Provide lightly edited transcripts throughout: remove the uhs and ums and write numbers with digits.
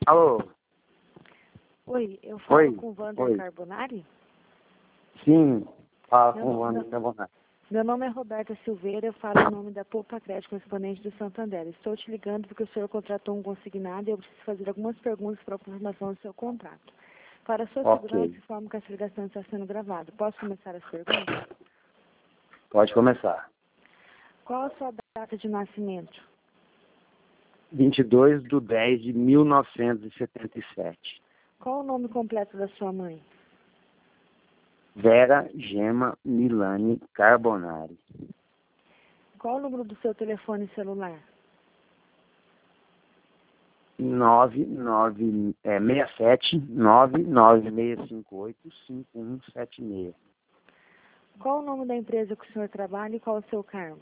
Alô? Oi, eu falo Oi? com o Wander Oi. Carbonari? Sim, fala Meu com o nome, Wander meu, Carbonari. meu nome é Roberta Silveira, eu falo em nome da Poupa Crédito Correspondente do Santander. Estou te ligando porque o senhor contratou um consignado e eu preciso fazer algumas perguntas para a confirmação do seu contrato. Para a sua segurança, Ok, informo que essa ligação está sendo gravada. Posso começar as perguntas? pode começar. Qual a sua data de nascimento? 22/10/1977. Qual o nome completo da sua mãe? Vera Gema Milani Carbonari. Qual o número do seu telefone celular? 67 99658-5176. Qual o nome da empresa que o senhor trabalha e qual o seu cargo?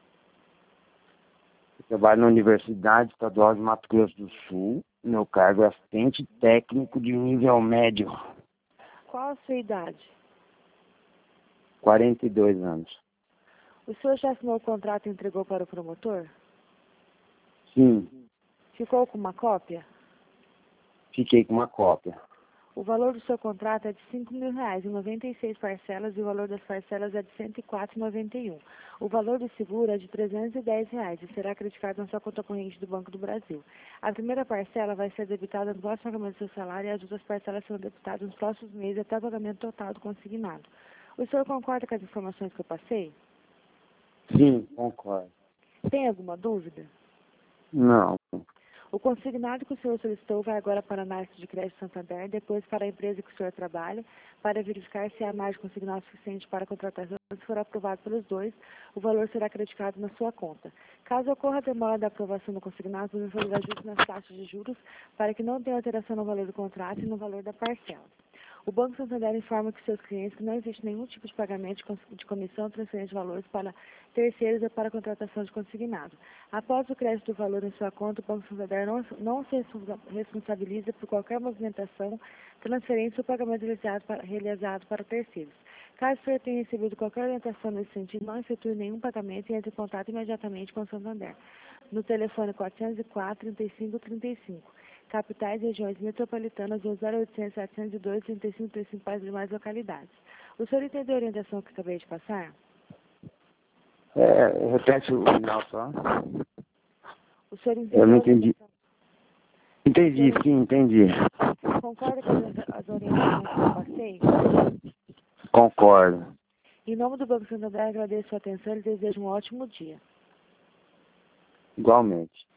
Eu trabalho na Universidade Estadual de Mato Grosso do Sul. Meu cargo é assistente técnico de nível médio. Qual a sua idade? 42 anos. O senhor já assinou o contrato e entregou para o promotor? Sim, Ficou com uma cópia? fiquei com uma cópia. O valor do seu contrato é de R$ 5.000 em 96 parcelas e o valor das parcelas é de R$ 104,91. O valor do seguro é de R$ 310 e será acreditado na sua conta corrente do Banco do Brasil. A primeira parcela vai ser debitada no próximo pagamento do seu salário e as outras parcelas serão debitadas nos próximos meses até o pagamento total do consignado. O senhor concorda com as informações que eu passei? Sim, concordo. Tem alguma dúvida? Não. O consignado que o senhor solicitou vai agora para a análise de crédito Santander, depois para a empresa que o senhor trabalha, para verificar se há margem consignado suficiente para a contratação. Se for aprovado pelos dois, o valor será acreditado na sua conta. Caso ocorra a demora da aprovação do consignado, podemos fazer ajustes nas taxas de juros para que não tenha alteração no valor do contrato e no valor da parcela. O Banco Santander informa que seus clientes que não existe nenhum tipo de pagamento de comissão ou transferência de valores para terceiros ou para a contratação de consignado. Após o crédito do valor em sua conta, o Banco Santander não se responsabiliza por qualquer movimentação, transferência ou pagamento realizado para terceiros. Caso o senhor tenha recebido qualquer orientação nesse sentido, não efetue nenhum pagamento e entre em contato imediatamente com o Santander. No telefone 404-3535. Capitais e regiões metropolitanas ou 0800 702 3535 para as demais localidades. O senhor entendeu a orientação que acabei de passar? Repete o final só. O senhor Eu entendeu não a entendi. orientação? Entendi, sim, entendi. Concorda com as orientações que eu passei? Concordo. Em nome do Banco Santander, agradeço a sua atenção e desejo um ótimo dia. Igualmente.